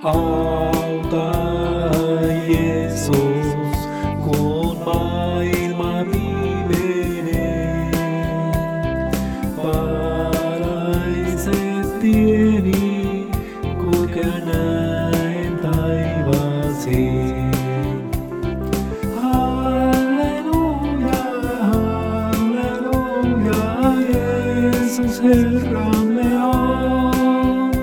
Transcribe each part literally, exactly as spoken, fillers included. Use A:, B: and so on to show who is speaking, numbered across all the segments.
A: Auta Jeesus, kun maailma viimeinen. Valaise tieni, kulkea näen taivaaseen. Halleluja, halleluja, Jeesus Herramme on.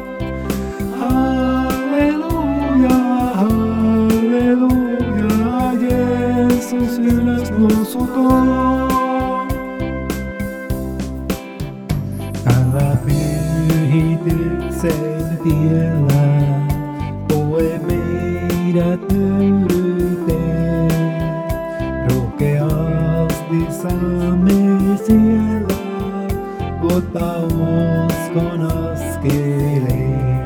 A: Halleluja, halleluja, Jeesus ylös noussut on. Älä pyhityksen tiellä poe meidät nöyryyteen. Rohkeasti saamme siellä ottaa uskon askeleen.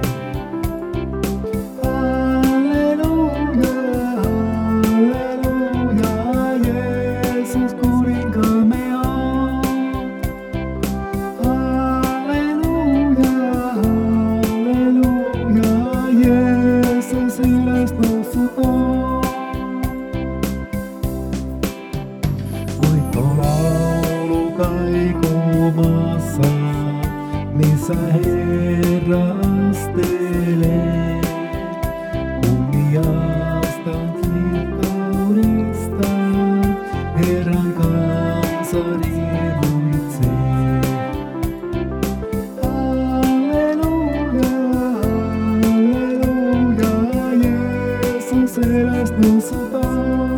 A: Halleluja, halleluja, Jeesus kuninkaamme on. Halleluja, halleluja, Jeesus ylös noussut on. Uittolaulu kaikuu maassa, missä Herra astelee. Kunniasta kirkkaudesta Herran kansa riemuitsee. Halleluja, halleluja, Jeesus ylös noussut on.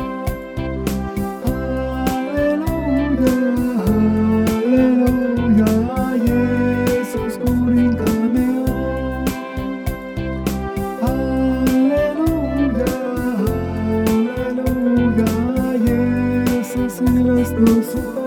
A: Halleluja, halleluja, Jeesus kuninkaamme on. Halleluja, halleluja, Jeesus ylös noussut on.